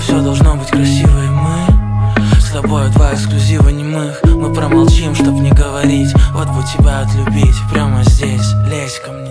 все должно быть красиво, и мы с тобой два эксклюзива немых. Мы промолчим, чтоб не говорить. Вот бы тебя отлюбить прямо здесь, лезь ко мне.